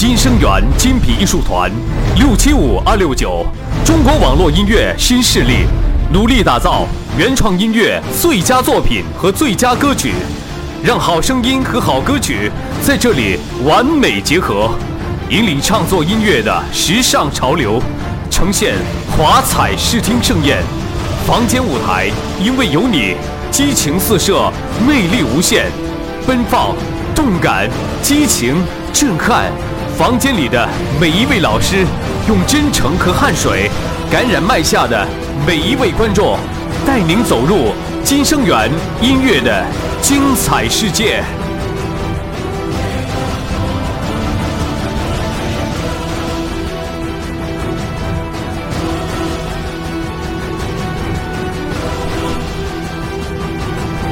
金声源金笔艺术团，675-269，中国网络音乐新势力，努力打造原创音乐最佳作品和最佳歌曲，让好声音和好歌曲在这里完美结合，引领创作音乐的时尚潮流，呈现华彩视听盛宴。房间舞台因为有你，激情四射，魅力无限，奔放、动感、激情、震撼。房间里的每一位老师，用真诚和汗水感染麦下的每一位观众，带您走入金声源音乐的精彩世界。